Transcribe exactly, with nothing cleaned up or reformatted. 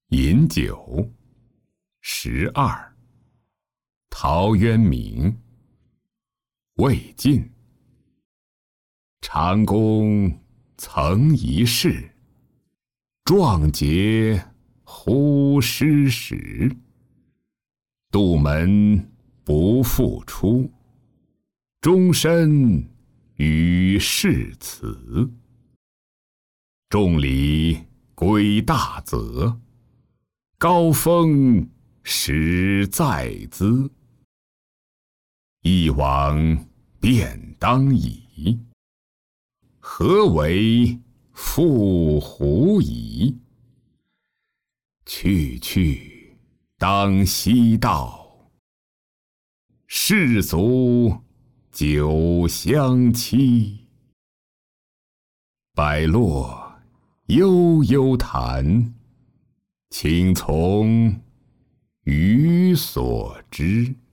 饮酒。十二。陶渊明。魏晋。长公曾一事，壮节乎失时。杜门不复出，终身与世辞。众里归大泽，高风始在兹。一往便当矣，何为复狐疑？去去当夕到，士卒久相期。百落悠悠谈，青从予所知。